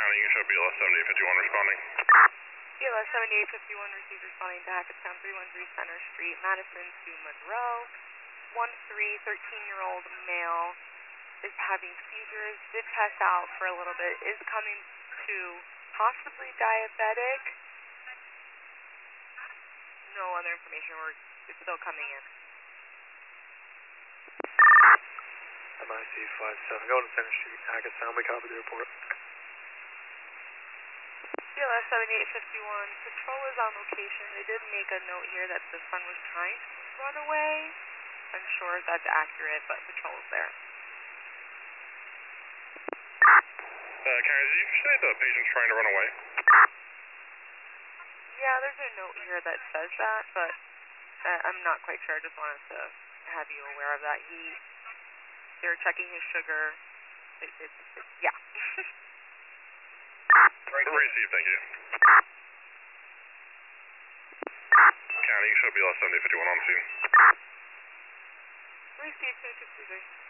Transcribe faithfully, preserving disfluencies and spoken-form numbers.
County, you show B L S seventy fifty-one responding. B L S seventy-eight fifty-one received responding to Hackettstown three one three Center Street, Madison to Monroe. one three, thirteen-year-old male is having seizures, did pass out for a little bit, is coming to possibly diabetic. No other information, we're it's still coming in. M I C five seven, going to Center Street, Hackettstown, we copy the report. B L S seventy-eight fifty-one, patrol is on location. They did make a note here that the son was trying to run away. Unsure if that's accurate, but patrol is there. Uh, Karen, did you say the patient's trying to run away? Yeah, there's a note here that says that, but uh, I'm not quite sure. I just wanted to have you aware of that. He, they're checking his sugar. It, it, it, yeah. Receive, thank you. County, you show B L S seventy fifty-one on scene. Receive, two two three.